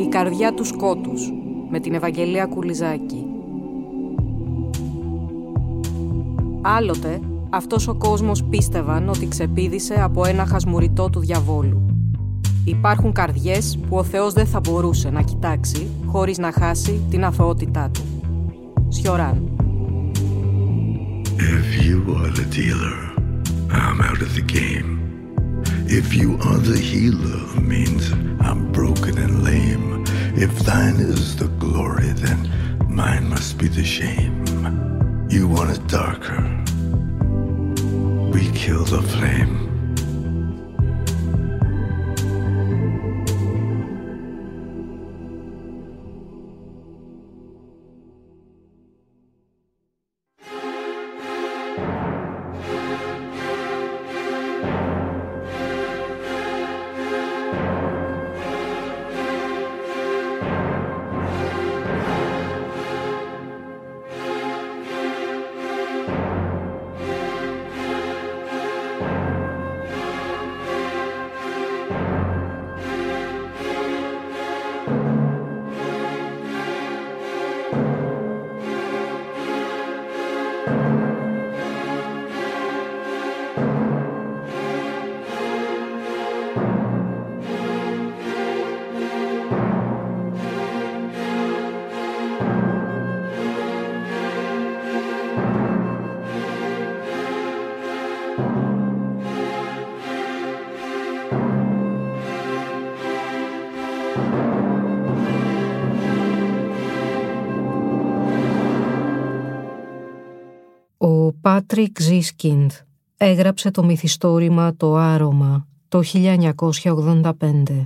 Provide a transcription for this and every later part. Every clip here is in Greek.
καρδιά του σκότους» με την Ευαγγελία Κουλιζάκη. Άλλοτε, αυτός ο κόσμος πίστευαν ότι ξεπήδησε από ένα χασμουριτό του διαβόλου. Υπάρχουν καρδιές που ο Θεός δεν θα μπορούσε να κοιτάξει χωρίς να χάσει την αθωότητά του. Σιωράν. If you are the dealer, I'm out of the game. If you are the healer, means I'm broken and lame. If thine is the glory, then mine must be the shame. You want it darker, we kill the flame. Ο Πάτρικ Ζίσκιντ έγραψε το μυθιστόρημα «Το Άρωμα» το 1985.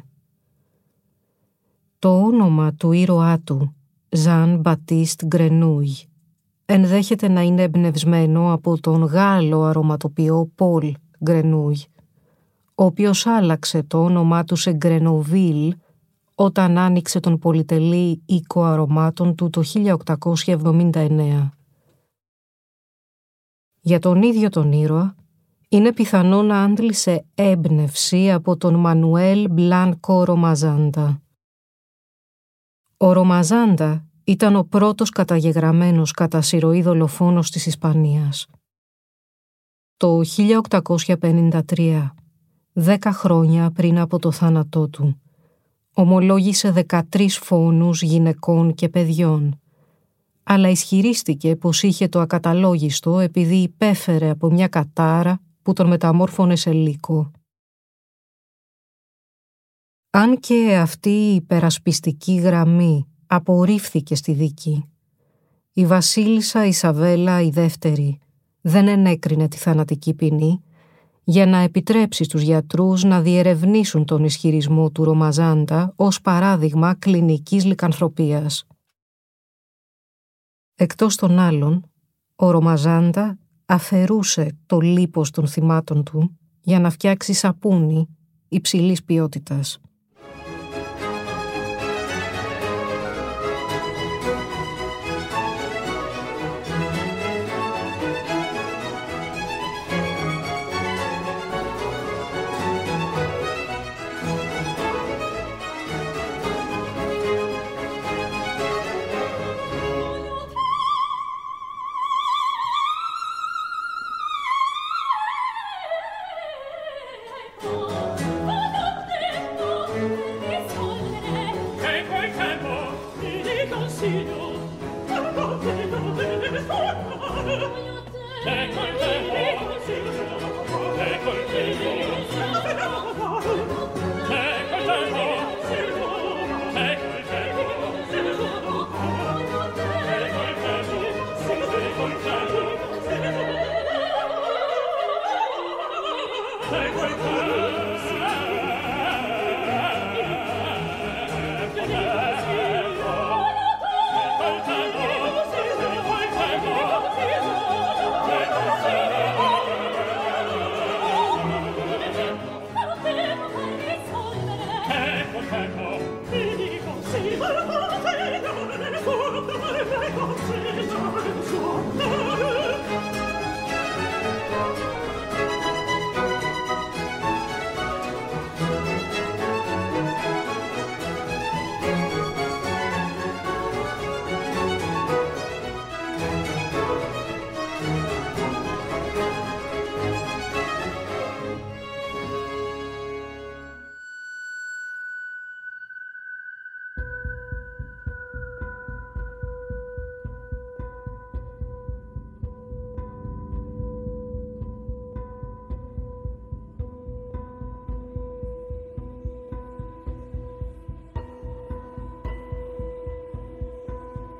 Το όνομα του ήρωά του, Ζαν Μπατίστ Γκρενούι, ενδέχεται να είναι εμπνευσμένο από τον Γάλλο αρωματοποιό Πολ Γκρενούι, ο οποίος άλλαξε το όνομά του σε Γκρενοβίλ όταν άνοιξε τον πολυτελή οίκο αρωμάτων του το 1879. Για τον ίδιο τον ήρωα, είναι πιθανό να άντλησε έμπνευση από τον Μανουέλ Μπλάνκο Ρομαζάντα. Ο Ρομαζάντα ήταν ο πρώτος καταγεγραμμένος κατά σειροή δολοφόνος της Ισπανίας. Το 1853, 10 χρόνια πριν από το θάνατό του, ομολόγησε 13 φόνους γυναικών και παιδιών, αλλά ισχυρίστηκε πως είχε το ακαταλόγιστο επειδή υπέφερε από μια κατάρα που τον μεταμόρφωνε σε λύκο. Αν και αυτή η υπερασπιστική γραμμή απορρίφθηκε στη δίκη, η βασίλισσα Ισαβέλα η δεύτερη δεν ενέκρινε τη θανατική ποινή για να επιτρέψει στους γιατρούς να διερευνήσουν τον ισχυρισμό του Ρομαζάντα ως παράδειγμα κλινικής λικανθρωπίας. Εκτός των άλλων, ο Ρομαζάντα αφαιρούσε το λίπος των θυμάτων του για να φτιάξει σαπούνι υψηλής ποιότητας. Thank you.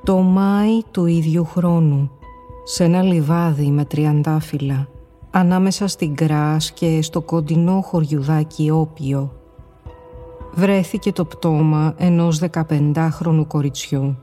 Το Μάη του ίδιου χρόνου, σε ένα λιβάδι με τριαντάφυλλα, ανάμεσα στην Γκράς και στο κοντινό χωριουδάκι Όπιο, βρέθηκε το πτώμα ενός 15χρονου κοριτσιού.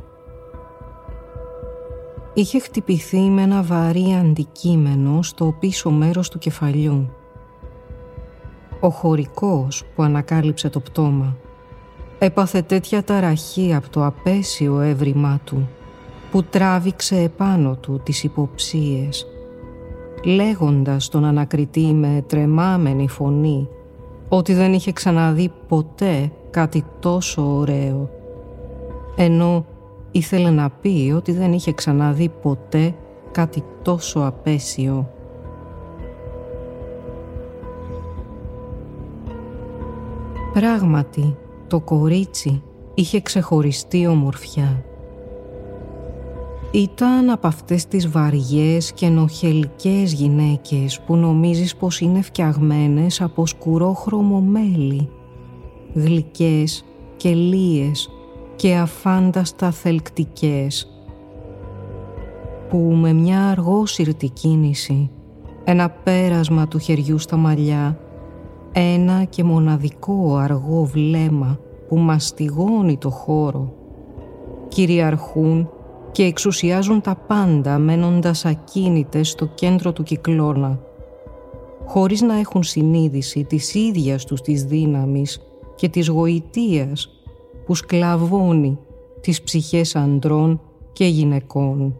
Είχε χτυπηθεί με ένα βαρύ αντικείμενο στο πίσω μέρος του κεφαλιού. Ο χωρικός που ανακάλυψε το πτώμα έπαθε τέτοια ταραχή από το απέσιο έβριμά του που τράβηξε επάνω του τις υποψίες, λέγοντας τον ανακριτή με τρεμάμενη φωνή ότι δεν είχε ξαναδεί ποτέ κάτι τόσο ωραίο, ενώ ήθελε να πει ότι δεν είχε ξαναδεί ποτέ κάτι τόσο απέσιο. Πράγματι, το κορίτσι είχε ξεχωριστή ομορφιά. Ήταν από αυτές τις βαριές και νοχελικές γυναίκες που νομίζεις πως είναι φτιαγμένες από σκουρόχρωμο μέλι, γλυκές και λίες και αφάνταστα θελκτικές, που με μια αργόσυρτη κίνηση, ένα πέρασμα του χεριού στα μαλλιά, ένα και μοναδικό αργό βλέμμα που μαστιγώνει το χώρο, κυριαρχούν και εξουσιάζουν τα πάντα μένοντας ακίνητες στο κέντρο του κυκλώνα, χωρίς να έχουν συνείδηση της ίδιας τους της δύναμης και της γοητείας που σκλαβώνει τις ψυχές ανδρών και γυναικών.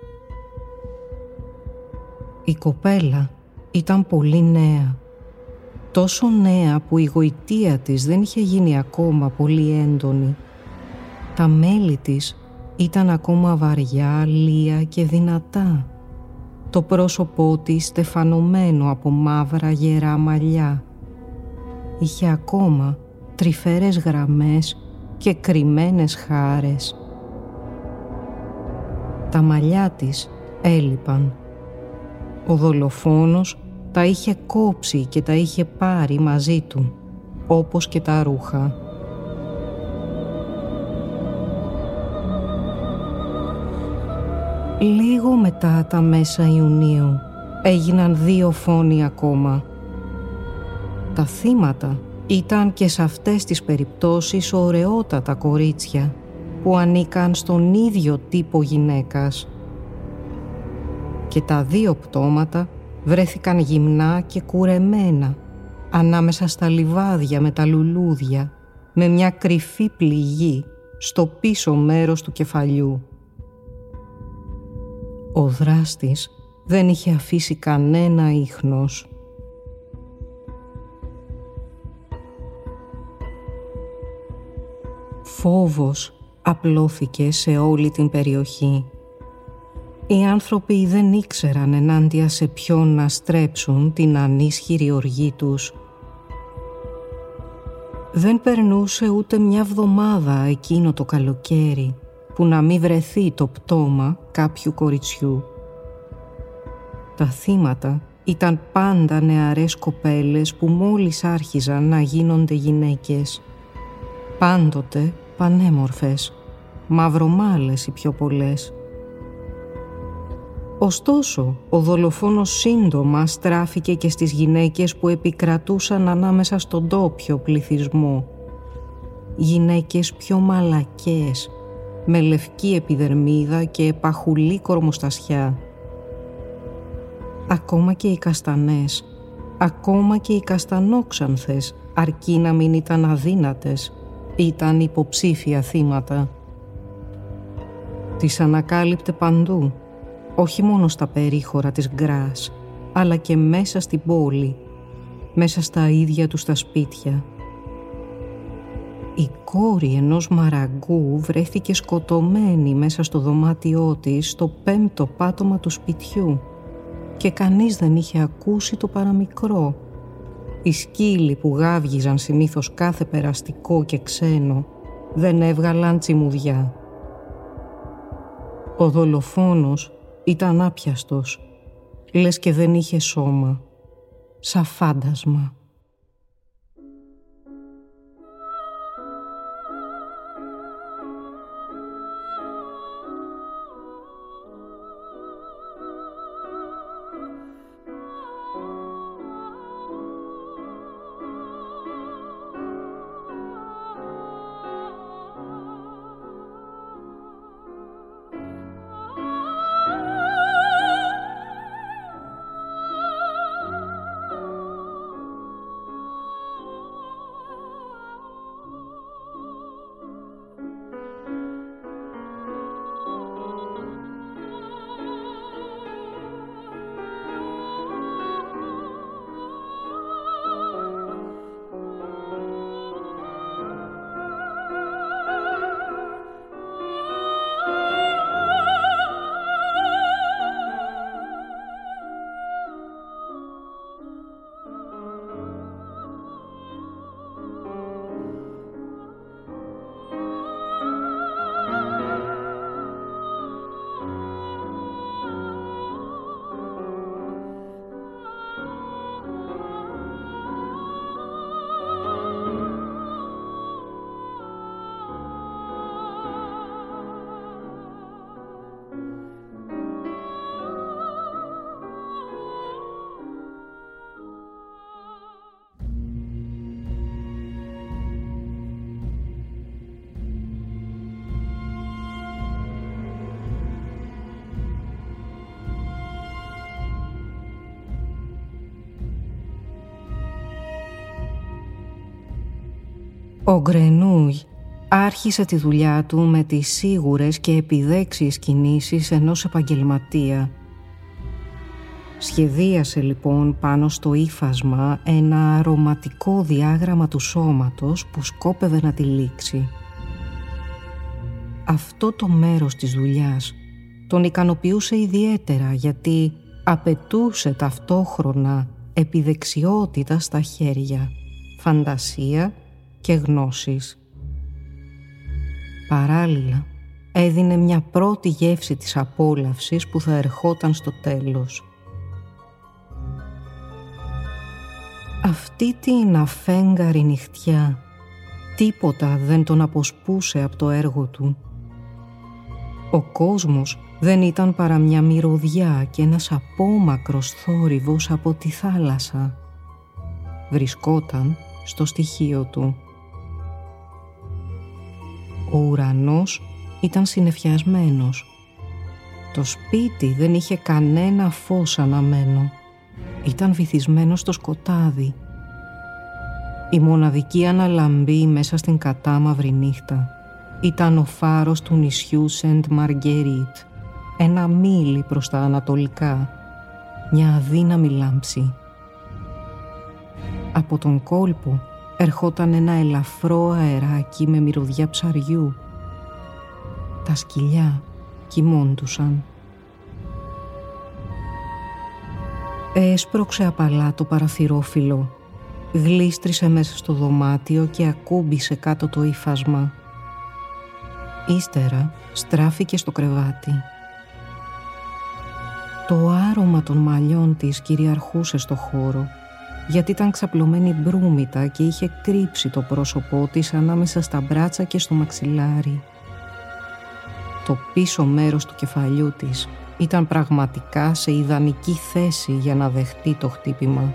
Η κοπέλα ήταν πολύ νέα, τόσο νέα που η γοητεία της δεν είχε γίνει ακόμα πολύ έντονη. Τα μέλη της ήταν ακόμα βαριά, λία και δυνατά. Το πρόσωπό της στεφανωμένο από μαύρα γερά μαλλιά. Είχε ακόμα τρυφερές γραμμές και κρυμμένες χάρες. Τα μαλλιά της έλειπαν. Ο δολοφόνος τα είχε κόψει και τα είχε πάρει μαζί του, όπως και τα ρούχα. Λίγο μετά τα μέσα Ιουνίου έγιναν 2 φόνοι ακόμα. Τα θύματα ήταν και σε αυτές τις περιπτώσεις ωραιότατα κορίτσια που ανήκαν στον ίδιο τύπο γυναίκας. Και τα 2 πτώματα βρέθηκαν γυμνά και κουρεμένα ανάμεσα στα λιβάδια με τα λουλούδια, με μια κρυφή πληγή στο πίσω μέρος του κεφαλιού. Ο δράστης δεν είχε αφήσει κανένα ίχνος. Φόβος απλώθηκε σε όλη την περιοχή. Οι άνθρωποι δεν ήξεραν ενάντια σε ποιον να στρέψουν την ανίσχυρη οργή τους. Δεν περνούσε ούτε μια εβδομάδα εκείνο το καλοκαίρι που να μην βρεθεί το πτώμα κάποιου κοριτσιού. Τα θύματα ήταν πάντα νεαρές κοπέλες που μόλις άρχιζαν να γίνονται γυναίκες. Πάντοτε πανέμορφες, μαυρομάλες οι πιο πολλές. Ωστόσο, ο δολοφόνος σύντομα στράφηκε και στις γυναίκες που επικρατούσαν ανάμεσα στον ντόπιο πληθυσμό. Γυναίκες πιο μαλακές, με λευκή επιδερμίδα και παχουλή κορμοστασιά. Ακόμα και οι καστανές, ακόμα και οι καστανόξανθες, αρκεί να μην ήταν αδύνατες, ήταν υποψήφια θύματα. Τις ανακάλυπτε παντού, όχι μόνο στα περίχωρα της Γκράς, αλλά και μέσα στην πόλη, μέσα στα ίδια τους τα σπίτια. Η κόρη ενός μαραγκού βρέθηκε σκοτωμένη μέσα στο δωμάτιό της στο 5ο πάτωμα του σπιτιού και κανείς δεν είχε ακούσει το παραμικρό. Οι σκύλοι που γάβγιζαν συνήθως κάθε περαστικό και ξένο δεν έβγαλαν τσιμουδιά. Ο δολοφόνος ήταν άπιαστος, λες και δεν είχε σώμα, σαν φάντασμα. Ο Γκρενούγ άρχισε τη δουλειά του με τις σίγουρες και επιδέξιες κινήσεις ενός επαγγελματία. Σχεδίασε λοιπόν πάνω στο ύφασμα ένα αρωματικό διάγραμμα του σώματος που σκόπευε να τυλίξει. Αυτό το μέρος της δουλειάς τον ικανοποιούσε ιδιαίτερα γιατί απαιτούσε ταυτόχρονα επιδεξιότητα στα χέρια, φαντασία και γνώσεις. Παράλληλα, έδινε μια πρώτη γεύση της απόλαυσης που θα ερχόταν στο τέλος. Αυτή την αφέγγαρη νυχτιά, τίποτα δεν τον αποσπούσε από το έργο του. Ο κόσμος δεν ήταν παρά μια μυρωδιά και ένας απόμακρος θόρυβος από τη θάλασσα. Βρισκόταν στο στοιχείο του. Ο ουρανός ήταν συννεφιασμένος. Το σπίτι δεν είχε κανένα φως αναμένο. Ήταν βυθισμένο στο σκοτάδι. Η μοναδική αναλαμπή μέσα στην κατάμαυρη νύχτα ήταν ο φάρος του νησιού Σεντ Μαργκερίτ, ένα μίλι προς τα ανατολικά, μια αδύναμη λάμψη. Από τον κόλπο ερχόταν ένα ελαφρό αεράκι με μυρωδιά ψαριού. Τα σκυλιά κοιμώντουσαν. Έσπρωξε απαλά το παραθυρόφυλλο, γλίστρισε μέσα στο δωμάτιο και ακούμπησε κάτω το ύφασμα. Ύστερα στράφηκε στο κρεβάτι. Το άρωμα των μαλλιών της κυριαρχούσε στο χώρο, γιατί ήταν ξαπλωμένη μπρούμητα και είχε κρύψει το πρόσωπό της ανάμεσα στα μπράτσα και στο μαξιλάρι. Το πίσω μέρος του κεφαλιού της ήταν πραγματικά σε ιδανική θέση για να δεχτεί το χτύπημα.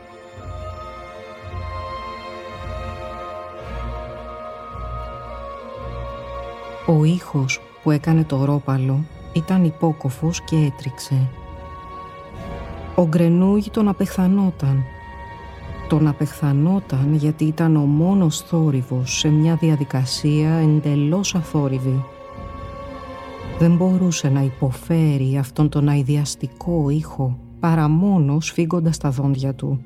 Ο ήχος που έκανε το ρόπαλο ήταν υπόκοφος και έτριξε. Ο Γκρενούγ τον απεχθανόταν. Τον απεχθανόταν γιατί ήταν ο μόνος θόρυβος σε μια διαδικασία εντελώς αθόρυβη. Δεν μπορούσε να υποφέρει αυτόν τον αηδιαστικό ήχο παρά μόνο σφίγγοντας τα δόντια του.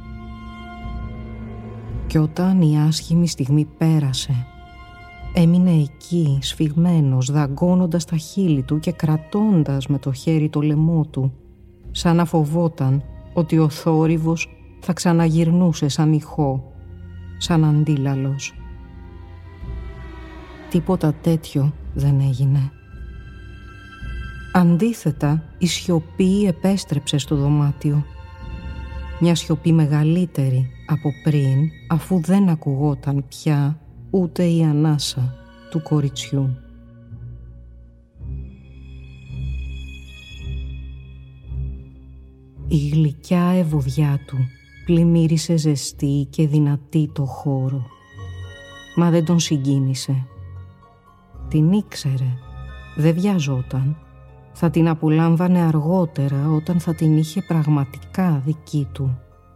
Κι όταν η άσχημη στιγμή πέρασε, έμεινε εκεί σφιγμένος, δαγκώνοντας τα χείλη του και κρατώντας με το χέρι το λαιμό του, σαν να φοβόταν ότι ο θόρυβος θα ξαναγυρνούσε σαν ηχό, σαν αντίλαλος. Τίποτα τέτοιο δεν έγινε. Αντίθετα, η σιωπή επέστρεψε στο δωμάτιο. Μια σιωπή μεγαλύτερη από πριν, αφού δεν ακουγόταν πια ούτε η ανάσα του κοριτσιού. Η γλυκιά ευωδιά του πλημμύρισε ζεστή και δυνατή το χώρο, μα δεν τον συγκίνησε. Την ήξερε, δεν βιαζόταν. Θα την απολάμβανε αργότερα όταν θα την είχε πραγματικά δική του.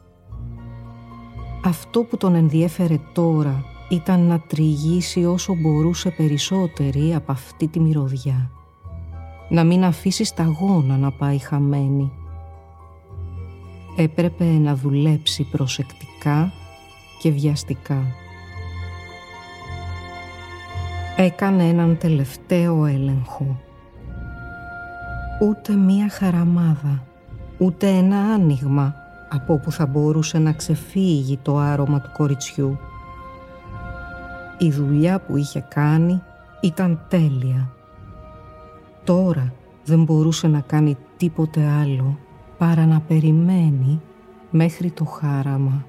Αυτό που τον ενδιέφερε τώρα ήταν να τριγύσει όσο μπορούσε περισσότερη από αυτή τη μυρωδιά. Να μην αφήσει σταγόνα να πάει χαμένη. Έπρεπε να δουλέψει προσεκτικά και βιαστικά. Έκανε έναν τελευταίο έλεγχο. Ούτε μία χαραμάδα, ούτε ένα άνοιγμα από όπου θα μπορούσε να ξεφύγει το άρωμα του κοριτσιού. Η δουλειά που είχε κάνει ήταν τέλεια. Τώρα δεν μπορούσε να κάνει τίποτε άλλο παρά να περιμένει μέχρι το χάραμα.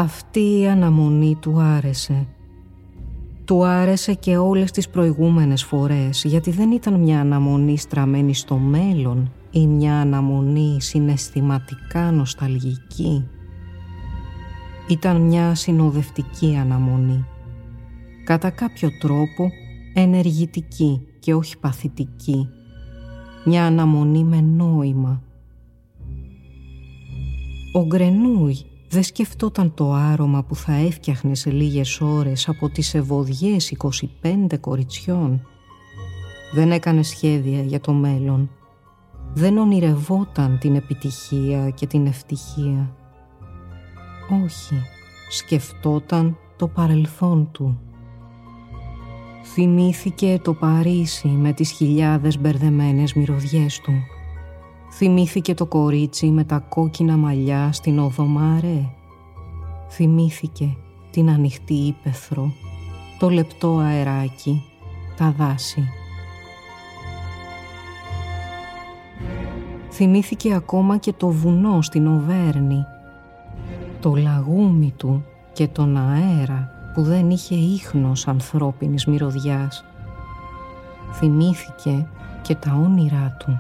Αυτή η αναμονή του άρεσε. Του άρεσε και όλες τις προηγούμενες φορές, γιατί δεν ήταν μια αναμονή στραμμένη στο μέλλον ή μια αναμονή συναισθηματικά νοσταλγική. Ήταν μια συνοδευτική αναμονή. Κατά κάποιο τρόπο ενεργητική και όχι παθητική. Μια αναμονή με νόημα. Ο Γκρενούι δεν σκεφτόταν το άρωμα που θα έφτιαχνε σε λίγες ώρες από τις ευωδιές 25 κοριτσιών. Δεν έκανε σχέδια για το μέλλον. Δεν ονειρευόταν την επιτυχία και την ευτυχία. Όχι, σκεφτόταν το παρελθόν του. Θυμήθηκε το Παρίσι με τις χιλιάδες μπερδεμένες μυρωδιές του. Θυμήθηκε το κορίτσι με τα κόκκινα μαλλιά στην οδό Μαρέ. Θυμήθηκε την ανοιχτή ύπαιθρο, το λεπτό αεράκι, τα δάση. Θυμήθηκε ακόμα και το βουνό στην Οβέρνη, το λαγούμι του και τον αέρα που δεν είχε ίχνος ανθρώπινης μυρωδιάς. Θυμήθηκε και τα όνειρά του.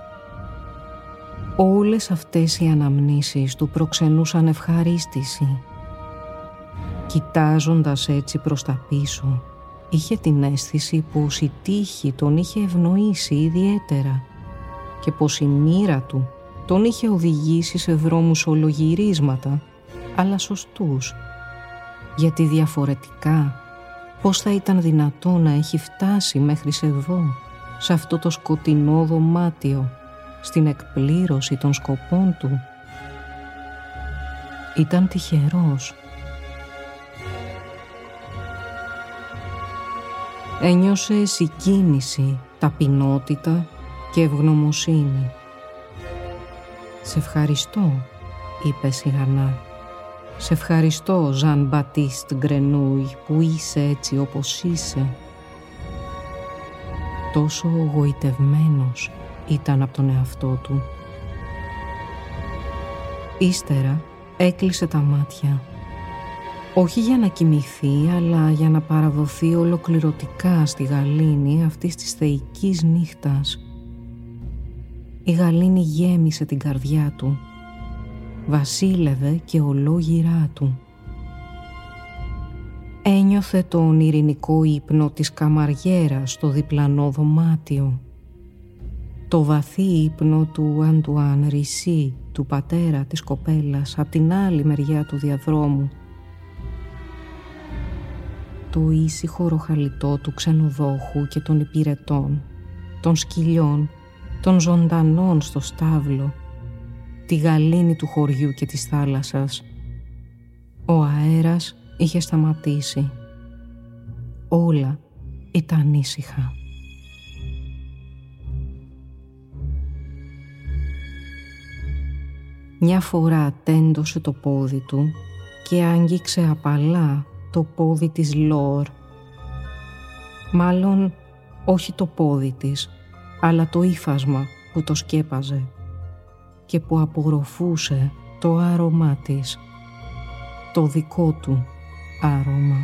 Όλες αυτές οι αναμνήσεις του προξενούσαν ευχαρίστηση. Κοιτάζοντας έτσι προς τα πίσω, είχε την αίσθηση πως η τύχη τον είχε ευνοήσει ιδιαίτερα και πως η μοίρα του τον είχε οδηγήσει σε δρόμους ολογυρίσματα, αλλά σωστούς. Γιατί διαφορετικά, πώς θα ήταν δυνατό να έχει φτάσει μέχρι εδώ, σε αυτό το σκοτεινό δωμάτιο, στην εκπλήρωση των σκοπών του? Ήταν τυχερός. Ένιωσε συγκίνηση, ταπεινότητα και ευγνωμοσύνη. «Σε ευχαριστώ», είπε σιγανά. «Σε ευχαριστώ, Ζαν Μπατίστ Γκρενούι, που είσαι έτσι όπως είσαι». Τόσο γοητευμένος ήταν από τον εαυτό του. Ύστερα έκλεισε τα μάτια. Όχι για να κοιμηθεί, αλλά για να παραδοθεί ολοκληρωτικά στη γαλήνη αυτής της θεϊκής νύχτας. Η γαλήνη γέμισε την καρδιά του. Βασίλευε και ολόγυρά του. Ένιωθε τον ειρηνικό ύπνο της καμαριέρας στο διπλανό δωμάτιο. Το βαθύ ύπνο του Αντουάν Ρισί, του πατέρα της κοπέλας, απ' την άλλη μεριά του διαδρόμου. Το ήσυχο ροχαλιτό του ξενοδόχου και των υπηρετών, των σκυλιών, των ζωντανών στο στάβλο, τη γαλήνη του χωριού και της θάλασσας. Ο αέρας είχε σταματήσει. Όλα ήταν ήσυχα. Μια φορά τέντωσε το πόδι του και άγγιξε απαλά το πόδι της Λόρ. Μάλλον όχι το πόδι της, αλλά το ύφασμα που το σκέπαζε και που απογροφούσε το άρωμά της, το δικό του άρωμα.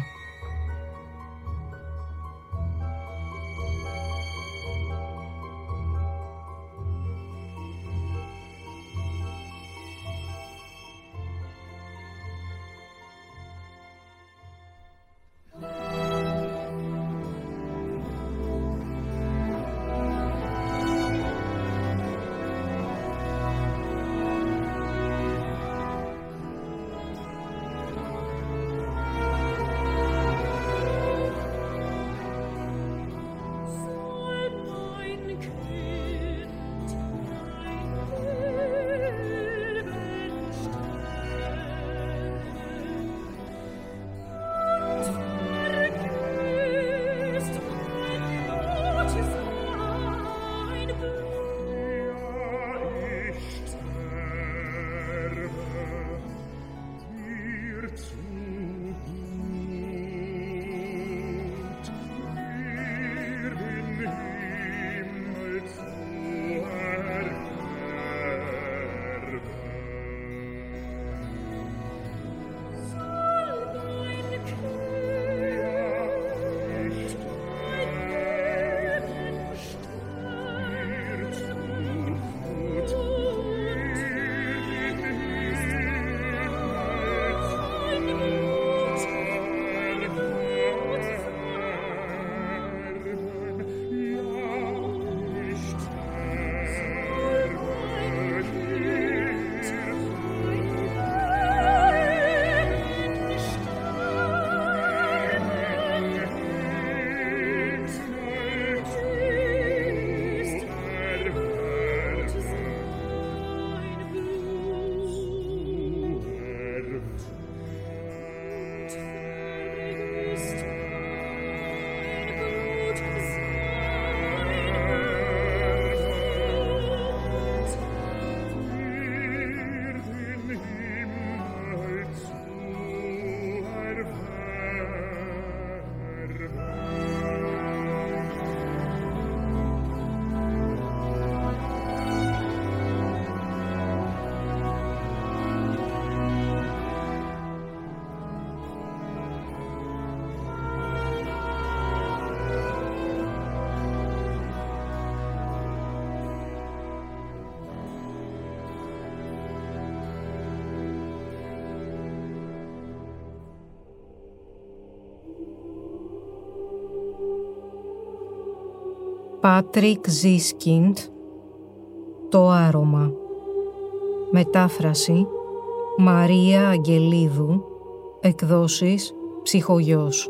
Πάτρικ Ζίσκιντ, «Το άρωμα». Μετάφραση Μαρία Αγγελίδου, εκδόσεις Ψυχογιός.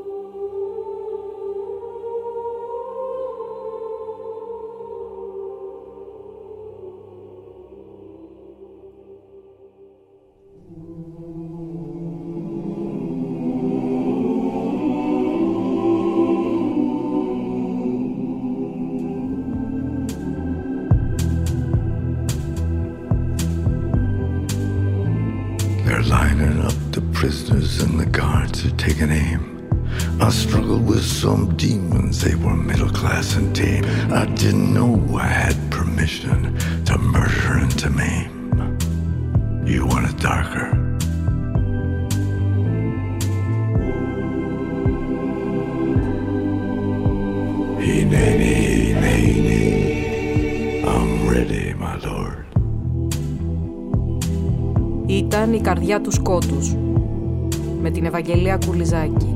Lining up the prisoners and the guards are taking aim. I struggled with some demons, they were middle class and tame. I didn't know I had permission to murder and to maim. You want it darker? Hineni, hineni, I'm ready, my lord. Ήταν η καρδιά του σκότους, με την Ευαγγελία Κουλιζάκη.